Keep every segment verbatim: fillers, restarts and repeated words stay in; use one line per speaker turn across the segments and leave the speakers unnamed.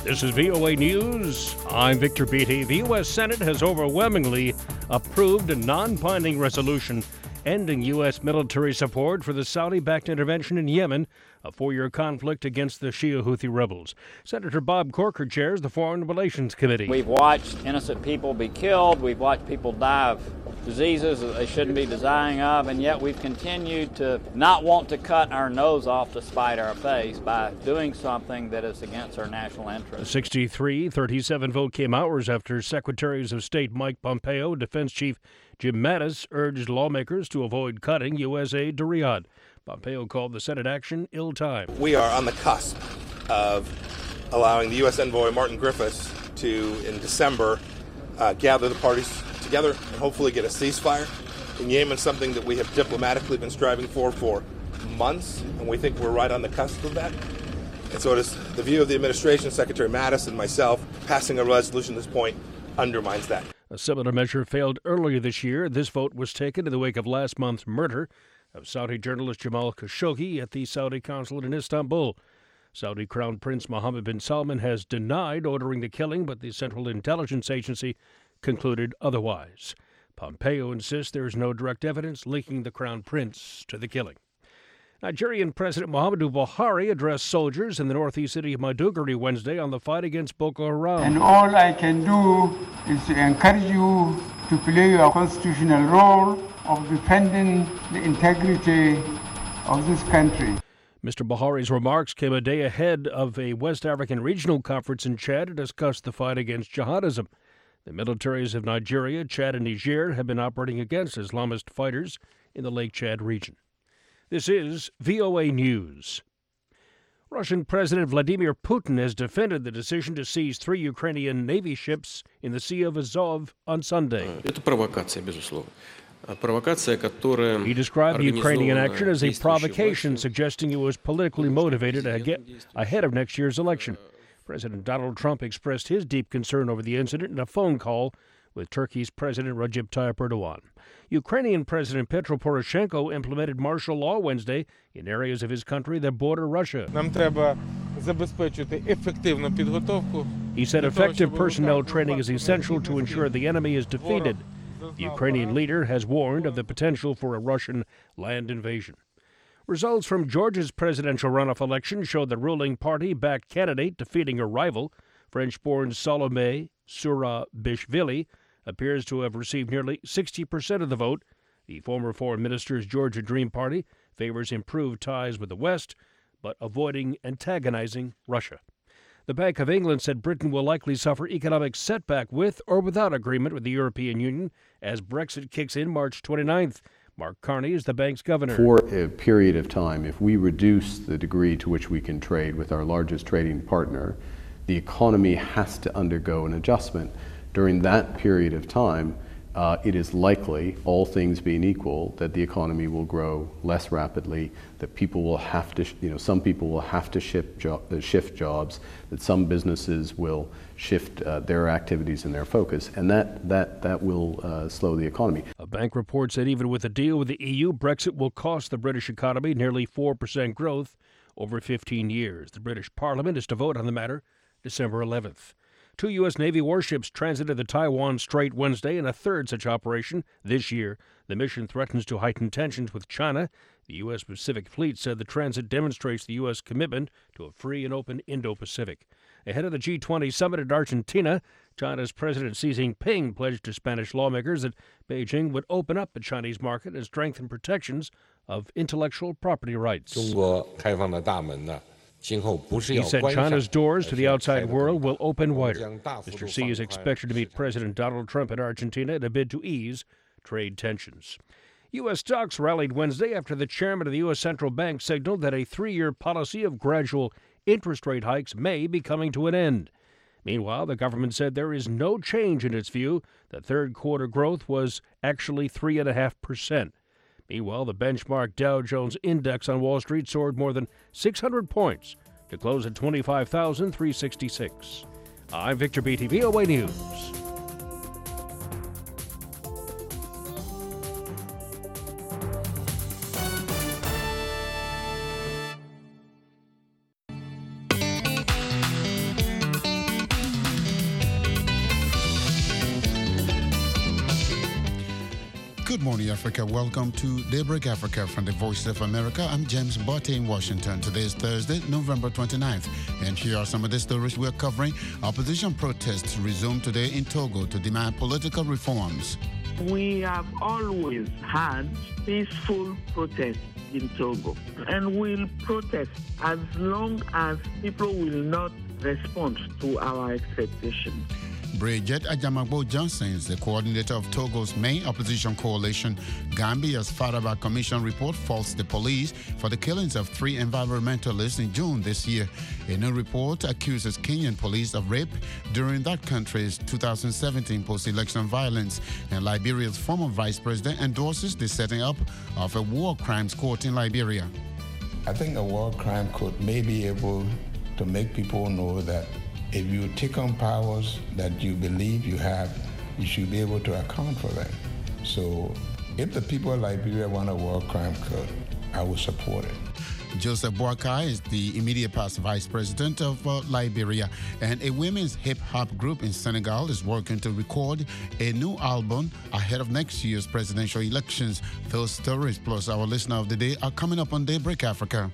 This is V O A News. I'm Victor Beatty. The U S Senate has overwhelmingly approved a non-binding resolution ending U S military support for the Saudi-backed intervention in Yemen, a four-year conflict against the Shia Houthi rebels. Senator Bob Corker chairs the Foreign Relations Committee.
We've watched innocent people be killed. We've watched people die of diseases that they shouldn't be dying of, and yet we've continued to not want to cut our nose off to spite our face by doing something that is against our national interest.
A sixty-three thirty-seven vote came hours after Secretaries of State Mike Pompeo, Defense Chief Jim Mattis urged lawmakers to avoid cutting U S aid to Riyadh. Pompeo called the Senate action ill-timed.
We are on the cusp of allowing the U S envoy Martin Griffiths to, in December, uh, gather the parties together and hopefully get a ceasefire in Yemen, something that we have diplomatically been striving for for months, and we think we're right on the cusp of that. And so it is the view of the administration, Secretary Mattis and myself, passing a resolution at this point undermines that.
A similar measure failed earlier this year. This vote was taken in the wake of last month's murder of Saudi journalist Jamal Khashoggi at the Saudi consulate in Istanbul. Saudi Crown Prince Mohammed bin Salman has denied ordering the killing, but the Central Intelligence Agency concluded otherwise. Pompeo insists there is no direct evidence linking the Crown Prince to the killing. Nigerian President Muhammadu Buhari addressed soldiers in the northeast city of Maiduguri Wednesday on the fight against Boko Haram.
And all I can do is to encourage you to play your constitutional role of defending the integrity of this country.
Mister Buhari's remarks came a day ahead of a West African regional conference in Chad to discuss the fight against jihadism. The militaries of Nigeria, Chad, and Niger have been operating against Islamist fighters in the Lake Chad region. This is V O A News. Russian President Vladimir Putin has defended the decision to seize three Ukrainian Navy ships in the Sea of Azov on Sunday.
Это провокация, безусловно. Провокация, которая
He described the Ukrainian action as a provocation, suggesting it was politically motivated ahead of next year's election. President Donald Trump expressed his deep concern over the incident in a phone call with Turkey's President Recep Tayyip Erdogan. Ukrainian President Petro Poroshenko implemented martial law Wednesday in areas of his country that border Russia. He said effective personnel training is essential to ensure the enemy is defeated. The Ukrainian leader has warned of the potential for a Russian land invasion. Results from Georgia's presidential runoff election showed the ruling party-backed candidate defeating her rival, French-born Salome Zurabishvili, appears to have received nearly sixty percent of the vote. The former foreign minister's Georgia Dream Party favors improved ties with the West, but avoiding antagonizing Russia. The Bank of England said Britain will likely suffer economic setback with or without agreement with the European Union as Brexit kicks in March twenty-ninth. Mark Carney is the bank's governor.
For a period of time, if we reduce the degree to which we can trade with our largest trading partner, the economy has to undergo an adjustment. During that period of time, uh, it is likely, all things being equal, that the economy will grow less rapidly, that people will have to, you know, some people will have to shift, jo- uh, shift jobs, that some businesses will shift uh, their activities and their focus, and that, that, that will uh, slow the economy.
A bank report said even with a deal with the E U, Brexit will cost the British economy nearly four percent growth over fifteen years. The British Parliament is to vote on the matter December eleventh. Two U S. Navy warships transited the Taiwan Strait Wednesday in a third such operation this year. The mission threatens to heighten tensions with China. The U S. Pacific Fleet said the transit demonstrates the U S commitment to a free and open Indo-Pacific. Ahead of the G twenty summit in Argentina, China's President Xi Jinping pledged to Spanish lawmakers that Beijing would open up the Chinese market and strengthen protections of intellectual property rights. He said China's doors to the outside world will open wider. Mister Xi is expected to meet President Donald Trump in Argentina in a bid to ease trade tensions. U S stocks rallied Wednesday after the chairman of the U S Central Bank signaled that a three-year policy of gradual interest rate hikes may be coming to an end. Meanwhile, the government said there is no change in its view that third quarter growth was actually three point five percent. Meanwhile, the benchmark Dow Jones Index on Wall Street soared more than six hundred points to close at twenty-five thousand three hundred sixty-six. I'm Victor Beatty, V O A News.
Good morning, Africa. Welcome to Daybreak Africa from the Voice of America. I'm James Botte in Washington. Today is Thursday, November twenty-ninth. And here are some of the stories we're covering. Opposition protests resumed today in Togo to demand political reforms.
We have always had peaceful protests in Togo, and we'll protest as long as people will not respond to our expectations.
Bridget Ajamagbo Johnson is the coordinator of Togo's main opposition coalition. Gambia's Faraba Commission report faults the police for the killings of three environmentalists in June this year. A new report accuses Kenyan police of rape during that country's two thousand seventeen post-election violence. And Liberia's former vice president endorses the setting up of a war crimes court in Liberia.
I think a war crime court may be able to make people know that if you take on powers that you believe you have, you should be able to account for them. So if the people of Liberia want a war crime court, I will support it.
Joseph Boakai is the immediate past vice president of uh, Liberia, and a women's hip-hop group in Senegal is working to record a new album ahead of next year's presidential elections. Those stories plus our listener of the day are coming up on Daybreak Africa.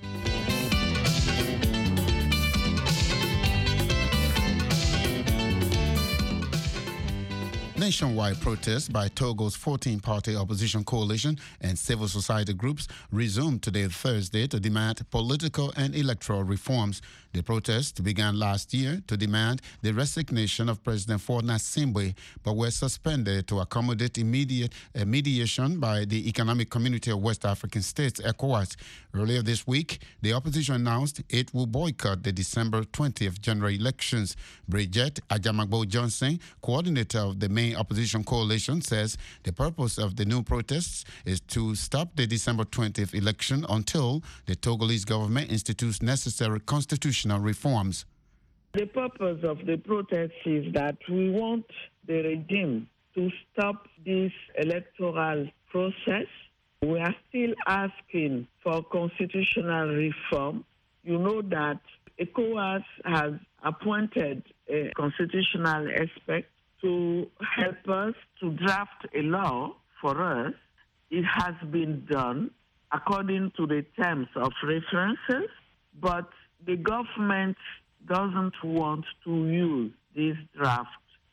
Nationwide protests by Togo's fourteen-party opposition coalition and civil society groups resumed today, Thursday, to demand political and electoral reforms. The protests began last year to demand the resignation of President Faure Gnassingbe, but were suspended to accommodate immediate uh, mediation by the Economic Community of West African States, ECOWAS. Earlier this week, the opposition announced it will boycott the December twentieth general elections. Bridget Ajamagbo Johnson, coordinator of the main opposition coalition, says the purpose of the new protests is to stop the December twentieth election until the Togolese government institutes necessary constitutional reforms.
The purpose of the protest is that we want the regime to stop this electoral process. We are still asking for constitutional reform. You know that ECOWAS has appointed a constitutional expert to help us to draft a law for us. It has been done according to the terms of references, but the government doesn't want to use this draft.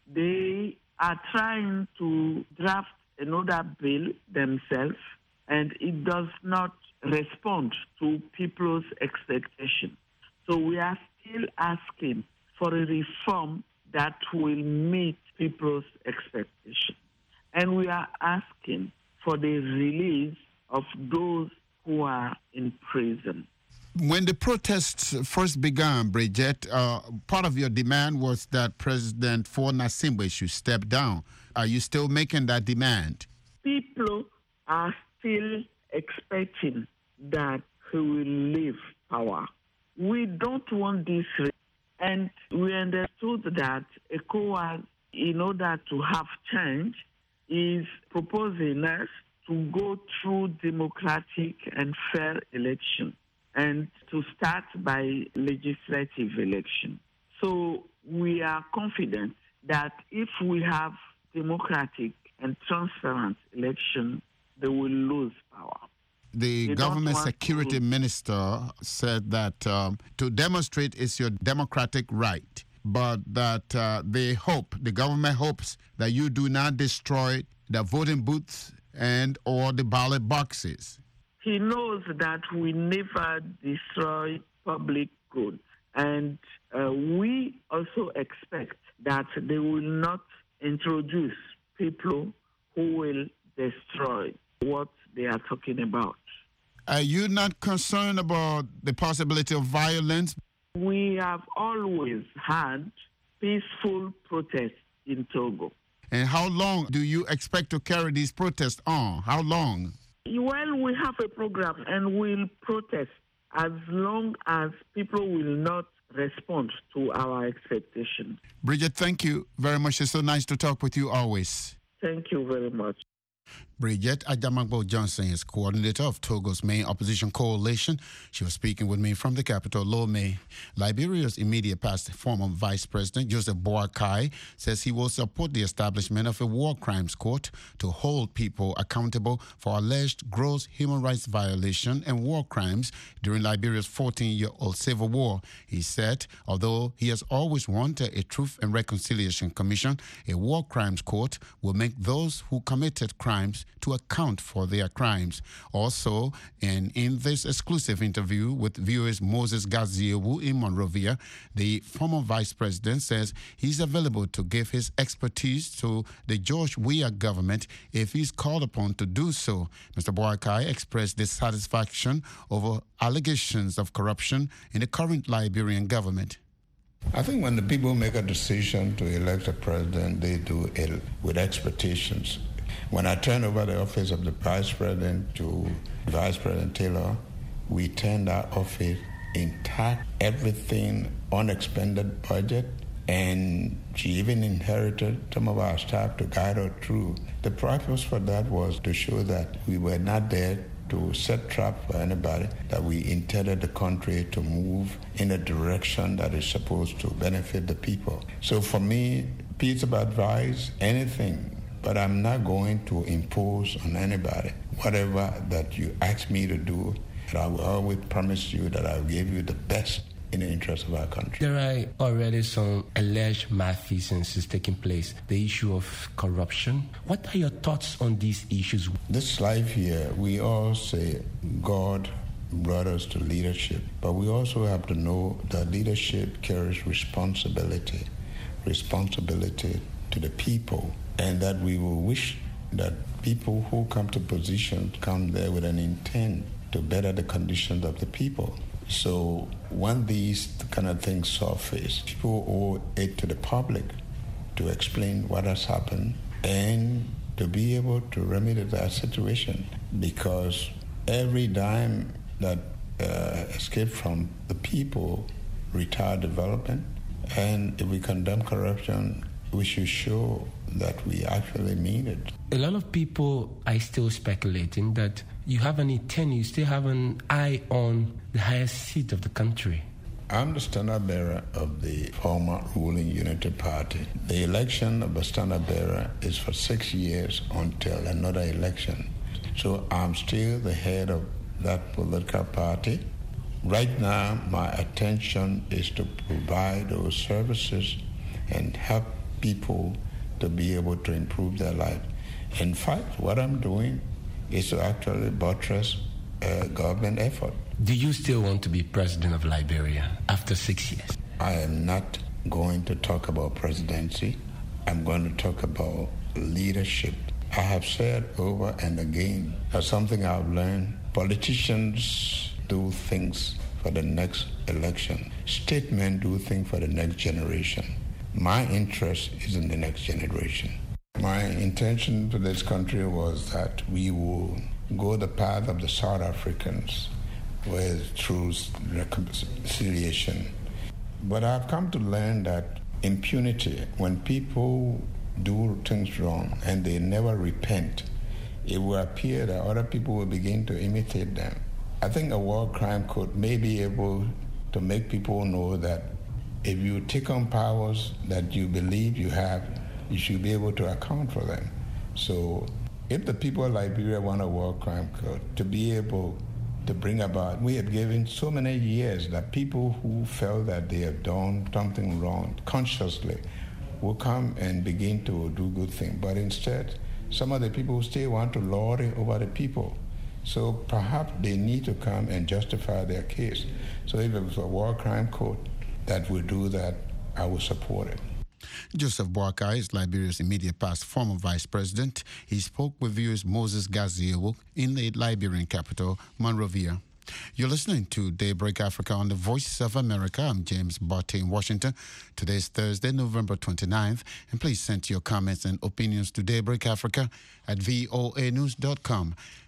They are trying to draft another bill themselves, and it does not respond to people's expectations. So we are still asking for a reform that will meet people's expectations. And we are asking for the release of those who are in prison.
When the protests first began, Bridget, uh, part of your demand was that President Faure Gnassingbe should step down. Are you still making that demand?
People are still expecting that he will leave power. We don't want this, and we understood that ECOWAS, in order to have change, is proposing us to go through democratic and fair elections and to start by legislative election. So we are confident that if we have democratic and transparent election, they will lose power.
The
they
government security to... minister said that um, to demonstrate is your democratic right, but that uh, they hope, the government hopes that you do not destroy the voting booths and or the ballot boxes.
He knows that we never destroy public goods, and uh, we also expect that they will not introduce people who will destroy what they are talking about.
Are you not concerned about the possibility of violence?
We have always had peaceful protests in Togo.
And how long do you expect to carry these protests on? How long?
Well, we have a program and we'll protest as long as people will not respond to our expectations.
Bridget, thank you very much. It's so nice to talk with you always.
Thank you very much.
Bridget Adamagbo Johnson is coordinator of Togo's main opposition coalition. She was speaking with me from the capital, Lomé. Liberia's immediate past former vice president, Joseph Boakai, says he will support the establishment of a war crimes court to hold people accountable for alleged gross human rights violation and war crimes during Liberia's fourteen-year-old civil war. He said, although he has always wanted a Truth and Reconciliation Commission, a war crimes court will make those who committed crimes to account for their crimes. Also, and in this exclusive interview with V O A's Moses Gaziewu in Monrovia, the former vice president says he's available to give his expertise to the George Weah government if he's called upon to do so. Mister Boakai expressed dissatisfaction over allegations of corruption in the current Liberian government.
I think when the people make a decision to elect a president, they do it with expectations. When I turned over the office of the Vice President to Vice President Taylor, we turned that office intact, everything unexpended budget, and she even inherited some of our staff to guide her through. The purpose for that was to show that we were not there to set trap for anybody, that we intended the country to move in a direction that is supposed to benefit the people. So for me, piece of advice, anything, but I'm not going to impose on anybody. Whatever that you ask me to do, I will always promise you that I will give you the best in the interest of our country.
There are already some alleged malfeasances taking place. The issue of corruption. What are your thoughts on these issues?
This life here, we all say God brought us to leadership, but we also have to know that leadership carries responsibility, responsibility to the people, and that we will wish that people who come to positions come there with an intent to better the conditions of the people. So when these kind of things surface, people owe it to the public to explain what has happened and to be able to remedy that situation, because every dime that uh, escaped from the people retard development, and if we condemn corruption, we should show that we actually mean it.
A lot of people are still speculating that you have an intent, you still have an eye on the highest seat of the country.
I'm the standard bearer of the former ruling Unity Party. The election of the standard bearer is for six years until another election. So I'm still the head of that political party. Right now, my attention is to provide those services and help people to be able to improve their life. In fact, what I'm doing is to actually buttress a government effort.
Do you still want to be president of Liberia after six years?
I am not going to talk about presidency. I'm going to talk about leadership. I have said over and again that something I've learned, politicians do things for the next election. Statesmen do things for the next generation. My interest is in the next generation. My intention for this country was that we will go the path of the South Africans with truth reconciliation. But I've come to learn that impunity, when people do things wrong and they never repent, it will appear that other people will begin to imitate them. I think a war crime court may be able to make people know that if you take on powers that you believe you have, you should be able to account for them. So if the people of Liberia want a war crime court to be able to bring about, we have given so many years that people who felt that they have done something wrong consciously will come and begin to do good things. But instead, some of the people still want to lord it over the people. So perhaps they need to come and justify their case. So if it was a war crime court that would do that, I would support it.
Joseph Boakai is Liberia's immediate past former vice president. He spoke with V O A's Moses Gaziewu in the Liberian capital, Monrovia. You're listening to Daybreak Africa on the Voices of America. I'm James Barty in Washington. Today is Thursday, November twenty-ninth. And please send your comments and opinions to Daybreak Africa at voa news dot com.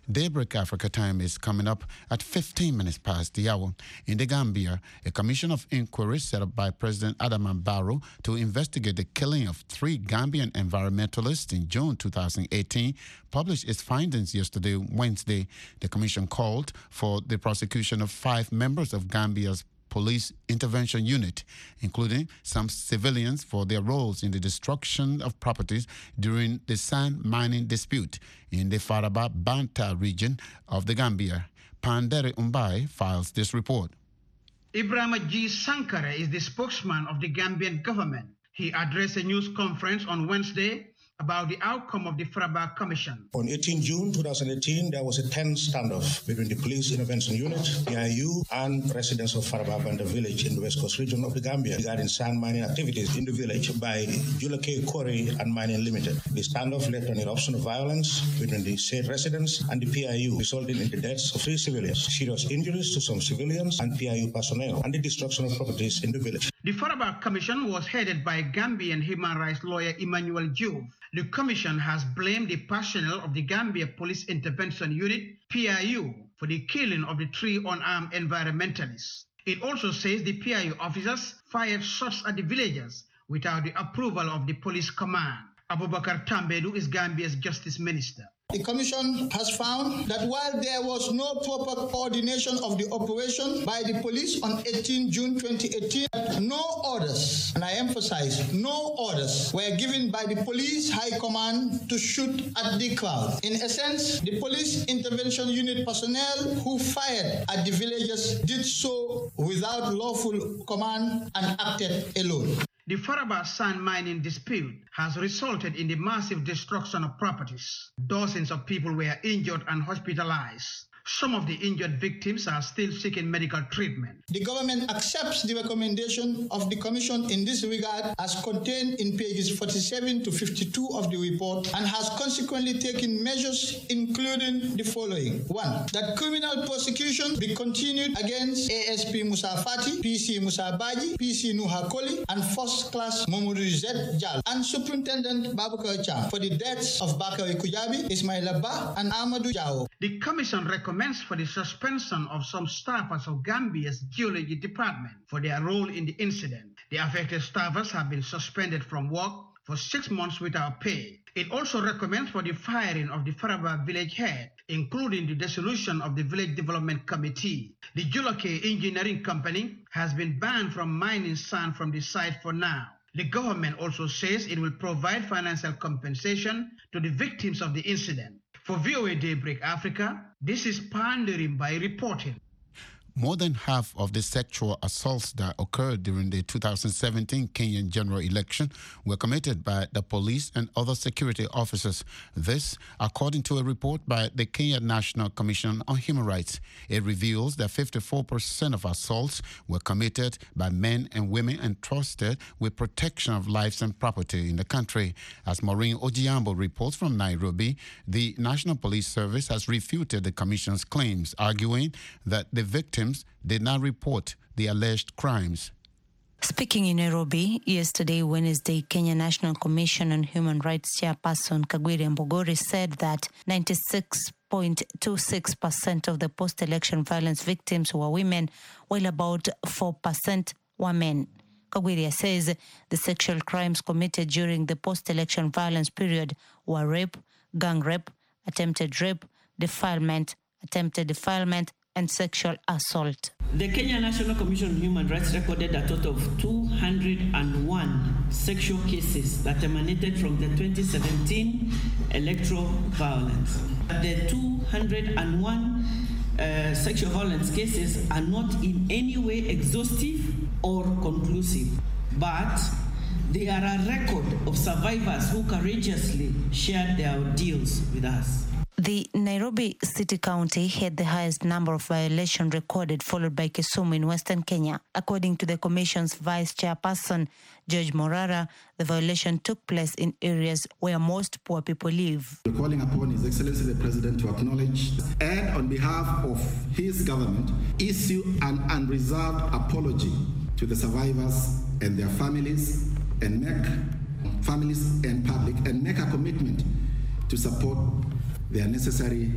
Daybreak Africa time is coming up at fifteen minutes past the hour. In the Gambia, a commission of inquiry set up by President Adama Barrow to investigate the killing of three Gambian environmentalists in June two thousand eighteen published its findings yesterday, Wednesday. The commission called for the prosecution of five members of Gambia's Police Intervention Unit, including some civilians, for their roles in the destruction of properties during the sand mining dispute in the Faraba Banta region of the Gambia. Pandere Umbai files this report.
Ibrahima G. Sankara is the spokesman of the Gambian government. He addressed a news conference on Wednesday about the outcome of the Faraba Commission.
On eighteenth June two thousand eighteen, there was a tense standoff between the Police Intervention Unit, P I U, and residents of Faraba Banda village in the West Coast region of the Gambia regarding sand mining activities in the village by Julake Quarry and Mining Limited. The standoff led to an eruption of violence between the said residents and the P I U, resulting in the deaths of three civilians, serious injuries to some civilians and P I U personnel, and the destruction of properties in the village.
The Faraba Commission was headed by Gambian human rights lawyer Emmanuel Juve. The commission has blamed the personnel of the Gambia Police Intervention Unit, P I U, for the killing of the three unarmed environmentalists. It also says the P I U officers fired shots at the villagers without the approval of the police command. Abubakar Tambedu is Gambia's justice minister.
The Commission has found that while there was no proper coordination of the operation by the police on eighteenth June twenty eighteen, no orders, and I emphasize, no orders, were given by the police high command to shoot at the crowd. In essence, the Police Intervention Unit personnel who fired at the villagers did so without lawful command and acted alone.
The Faraba sand mining dispute has resulted in the massive destruction of properties. Dozens of people were injured and hospitalized. Some of the injured victims are still seeking medical treatment.
The government accepts the recommendation of the Commission in this regard as contained in pages forty-seven to fifty-two of the report, and has consequently taken measures including the following. One, that criminal prosecution be continued against A S P Musa Fati, P C Musa Baji, P C Nuha Koli, and First Class Momodu Z Jal, and Superintendent Babukar Cham for the deaths of Bakari Kujabi, Ismail Abba, and Amadou Jao.
The Commission recommends for the suspension of some staffers of Gambia's Geology Department for their role in the incident. The affected staffers have been suspended from work for six months without pay. It also recommends for the firing of the Faraba village head, including the dissolution of the Village Development Committee. The Julake Engineering Company has been banned from mining sand from the site for now. The government also says it will provide financial compensation to the victims of the incident. For V O A Daybreak Africa, this is Pandering by reporting.
More than half of the sexual assaults that occurred during the two thousand seventeen Kenyan general election were committed by the police and other security officers. This, according to a report by the Kenya National Commission on Human Rights. It reveals that fifty-four percent of assaults were committed by men and women entrusted with protection of lives and property in the country. As Maureen Ojiambo reports from Nairobi, the National Police Service has refuted the Commission's claims, arguing that the victims did not report the alleged crimes.
Speaking in Nairobi yesterday, Wednesday, Kenya National Commission on Human Rights Chairperson Kagwiri Mbogori said that ninety-six point two six percent of the post-election violence victims were women, while about four percent were men. Kagwiri says the sexual crimes committed during the post-election violence period were rape, gang rape, attempted rape, defilement, attempted defilement, and sexual assault.
The Kenya National Commission on Human Rights recorded a total of two hundred one sexual cases that emanated from the twenty seventeen electoral violence. The two hundred one uh, sexual violence cases are not in any way exhaustive or conclusive, but they are a record of survivors who courageously shared their ordeals with us.
The Nairobi City County had the highest number of violations recorded, followed by Kisumu in Western Kenya. According to the Commission's Vice Chairperson, George Morara, the violation took place in areas where most poor people live.
We're calling upon His Excellency the President to acknowledge and, on behalf of his government, issue an unreserved apology to the survivors and their families, and make families and public, and make a commitment to support their necessary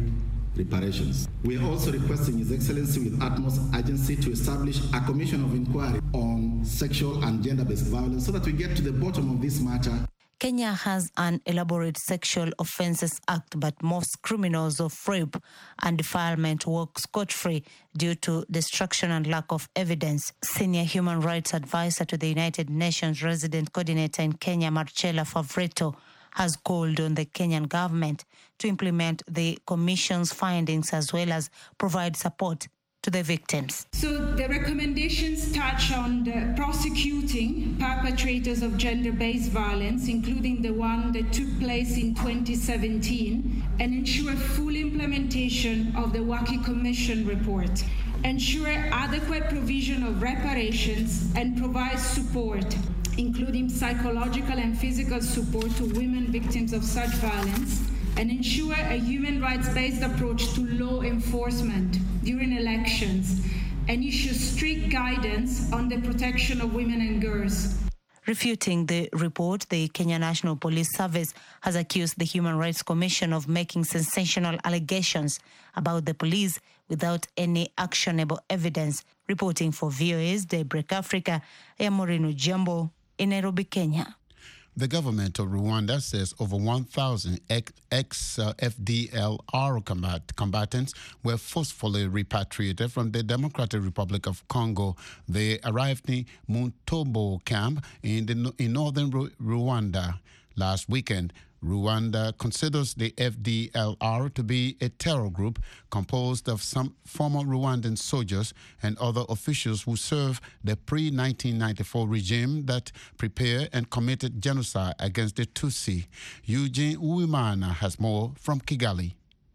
reparations. We are also requesting His Excellency with utmost urgency to establish a commission of inquiry on sexual and gender-based violence so that we get to the bottom of this matter.
Kenya has an elaborate Sexual Offences Act, but most criminals of rape and defilement walk scot-free due to destruction and lack of evidence. Senior human rights advisor to the United Nations resident coordinator in Kenya, Marcella Favretto, has called on the Kenyan government to implement the Commission's findings as well as provide support to the victims.
So the recommendations touch on the prosecuting perpetrators of gender-based violence, including the one that took place in twenty seventeen, and ensure full implementation of the Waki Commission report, ensure adequate provision of reparations, and provide support, including psychological and physical support to women victims of such violence, and ensure a human rights-based approach to law enforcement during elections, and issue strict guidance on the protection of women and girls.
Refuting the report, the Kenya National Police Service has accused the Human Rights Commission of making sensational allegations about the police without any actionable evidence. Reporting for V O A's Daybreak Africa, I am Moreno Jumbo in Nairobi, Kenya.
The government of Rwanda says over one thousand ex-F D L R combat combatants were forcefully repatriated from the Democratic Republic of Congo. They arrived in Muntobo camp in, the, in northern Rwanda last weekend. Rwanda considers the F D L R to be a terror group composed of some former Rwandan soldiers and other officials who served the pre nineteen ninety-four regime that prepared and committed genocide against the Tutsi. Eugene Uwimana has more from Kigali.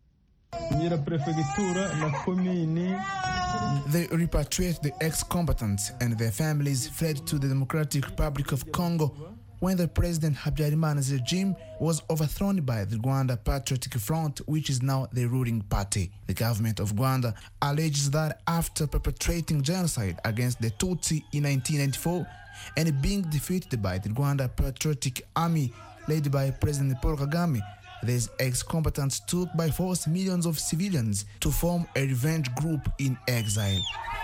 They repatriate the ex-combatants and their families fled to the Democratic Republic of Congo when the President Habyarimana's regime was overthrown by the Rwanda Patriotic Front, which is now the ruling party. The government of Rwanda alleges that after perpetrating genocide against the Tutsi in nineteen ninety-four and being defeated by the Rwanda Patriotic Army led by President Paul Kagame, these ex-combatants took by force millions of civilians to form a revenge group in exile.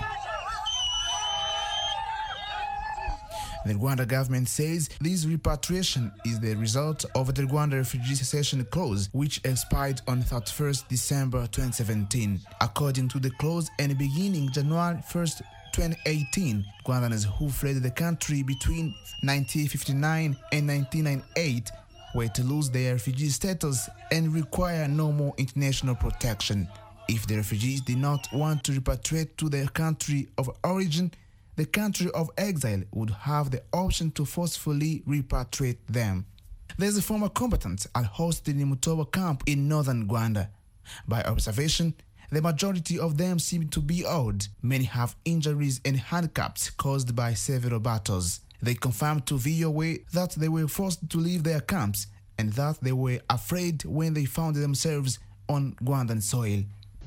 The Rwanda government says this repatriation is the result of the Rwanda Refugee Cessation Clause, which expired on thirty-first December twenty seventeen. According to the clause, and beginning January first, twenty eighteen, Rwandans who fled the country between nineteen fifty-nine and nineteen ninety-eight were to lose their refugee status and require no more international protection. If the refugees did not want to repatriate to their country of origin, the country of exile would have the option to forcefully repatriate them. There's a former combatant at hosted in Mutobo camp in northern Rwanda. By observation, the majority of them seem to be old. Many have injuries and handicaps caused by several battles. They confirmed to V O A that they were forced to leave their camps and that they were afraid when they found themselves on Rwandan soil.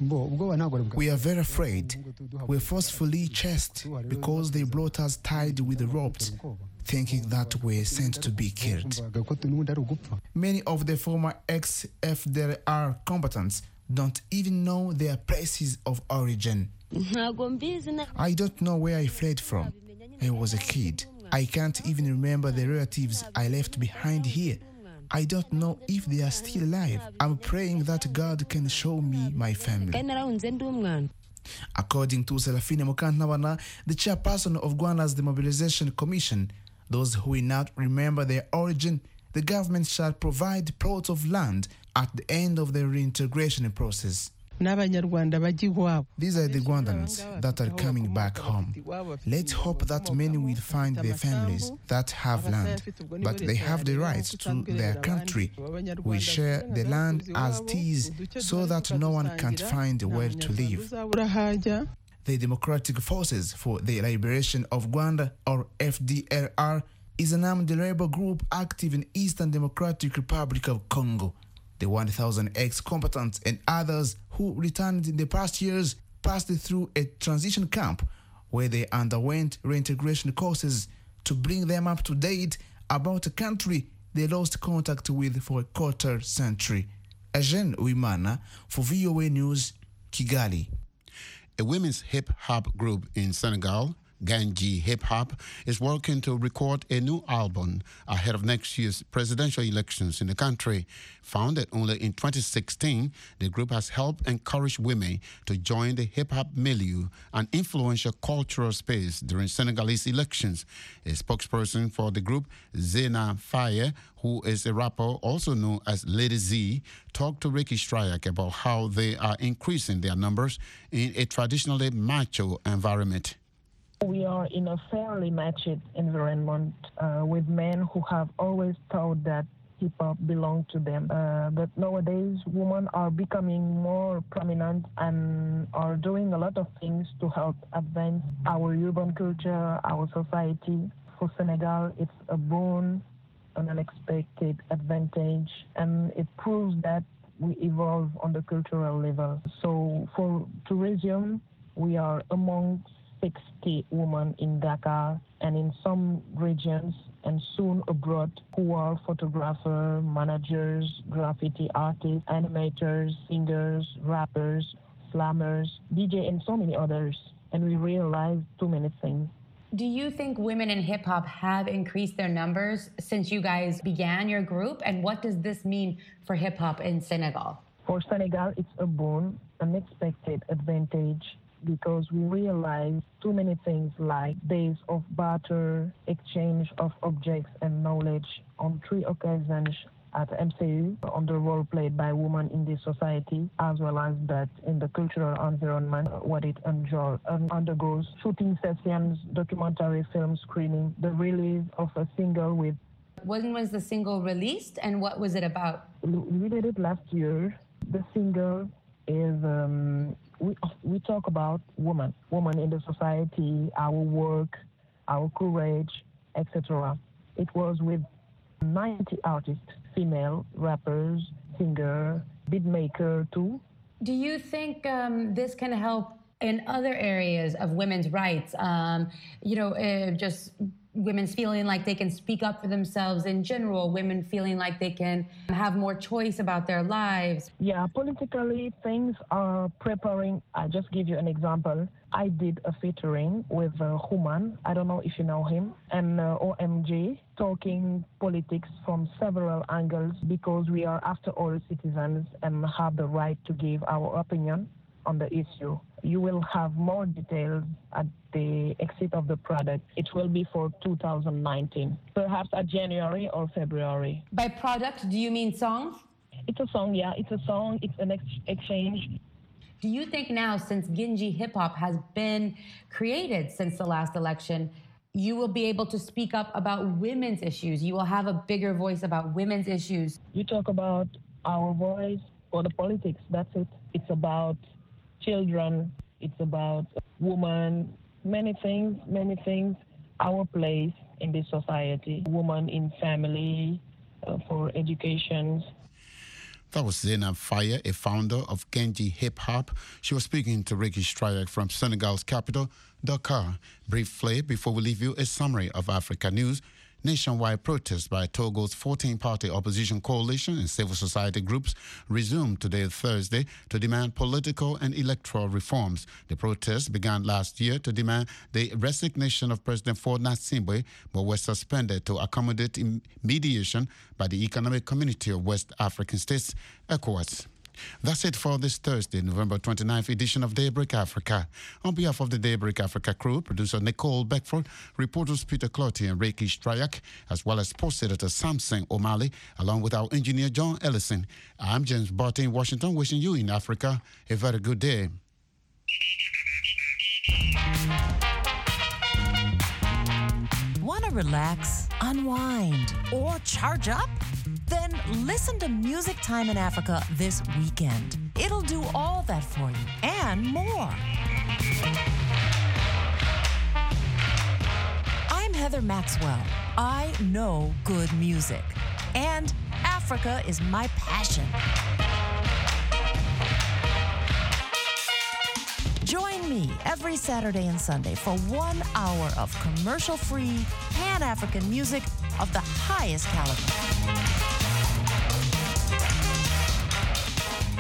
We are very afraid. We were forcefully chased because they brought us tied with the ropes, thinking that we were sent to be killed. Many of the former ex-F D L R combatants don't even know their places of origin. I don't know where I fled from. I was a kid. I can't even remember the relatives I left behind here. I don't know if they are still alive. I'm praying that God can show me my family. According to Serafina Mukantabana, the chairperson of Rwanda's Demobilization Commission, those who will not remember their origin, the government shall provide plots of land at the end of the reintegration process. These are the Rwandans that are coming back home. Let's hope that many will find their families that have land, but they have the rights to their country. We share the land as it is so that no one can't find where to live. The Democratic Forces for the Liberation of Rwanda, or F D L R, is an armed labor group active in Eastern Democratic Republic of Congo. The one thousand ex-combatants and others who returned in the past years passed through a transition camp where they underwent reintegration courses to bring them up to date about a country they lost contact with for a quarter century. Eugene Uimana for V O A News, Kigali.
A women's hip-hop group in Senegal, Ganji Hip Hop, is working to record a new album ahead of next year's presidential elections in the country. Founded only in twenty sixteen, the group has helped encourage women to join the hip-hop milieu, an influential cultural space during Senegalese elections. A spokesperson for the group, Zena Faye, who is a rapper also known as Lady Z, talked to Ricky Strayak about how they are increasing their numbers in a traditionally macho environment.
We are in a fairly macho environment uh, with men who have always thought that hip-hop belonged to them. Uh, but nowadays, women are becoming more prominent and are doing a lot of things to help advance our urban culture, our society. For Senegal, it's a boon, an unexpected advantage, and it proves that we evolve on the cultural level. So for to resume, we are among sixty women in Dakar and in some regions and soon abroad who are photographers, managers, graffiti artists, animators, singers, rappers, slammers, D J, and so many others. And we realized too many things.
Do you think women in hip-hop have increased their numbers since you guys began your group? And what does this mean for hip-hop in Senegal?
For Senegal, it's a boon, an unexpected advantage, because we realize too many things like days of barter, exchange of objects and knowledge on three occasions at M C U, on the role played by women in this society, as well as that in the cultural environment, what it enjoy, um, undergoes, shooting sessions, documentary film screening, the release of a single with...
When was the single released and what was it about?
We did it last year. The single is... Um, We, we talk about women, women in the society, our work, our courage, et cetera. It was with ninety artists, female rappers, singer, beatmaker too.
Do you think um, this can help in other areas of women's rights? Um, you know, uh, just women feeling like they can speak up for themselves in general, women feeling like they can have more choice about their lives.
Yeah, politically, things are preparing. I'll just give you an example. I did a featuring with uh, Human, I don't know if you know him, and uh, O M G, talking politics from several angles because we are, after all, citizens and have the right to give our opinion on the issue. You will have more details at the exit of the product. It will be for two thousand nineteen, perhaps at January or February.
By product, do you mean songs?
It's a song, yeah. It's a song. It's an ex- exchange.
Do you think now, since Ganji Hip Hop has been created since the last election, you will be able to speak up about women's issues? You will have a bigger voice about women's issues?
You talk about our voice or the politics, that's it. It's about children, it's about women, many things, many things, our place in this society, women in family, uh, for education.
That was Zainab Faye, a founder of Ganji Hip Hop. She was speaking to Ricky Strayak from Senegal's capital, Dakar. Briefly, before we leave you, a summary of Africa news. Nationwide protests by Togo's fourteen-party opposition coalition and civil society groups resumed today, Thursday, to demand political and electoral reforms. The protests began last year to demand the resignation of President Faure Gnassingbé, but were suspended to accommodate mediation by the Economic Community of West African States, ECOWAS. That's it for this Thursday, November twenty-ninth edition of Daybreak Africa. On behalf of the Daybreak Africa crew, producer Nicole Beckford, reporters Peter Clotty and Reiki Strayak, as well as sports editor Samson O'Malley, along with our engineer John Ellison, I'm James Barton in Washington, wishing you in Africa a very good day.
Want to relax, unwind, or charge up? Then listen to Music Time in Africa this weekend. It'll do all that for you and more. I'm Heather Maxwell. I know good music. And Africa is my passion. Join me every Saturday and Sunday for one hour of commercial-free, Pan-African music of the highest caliber.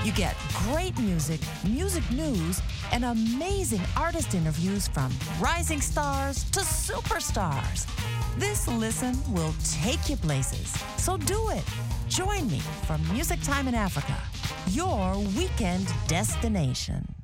You get great music, music news, and amazing artist interviews from rising stars to superstars. This listen will take you places. So do it. Join me for Music Time in Africa, your weekend destination.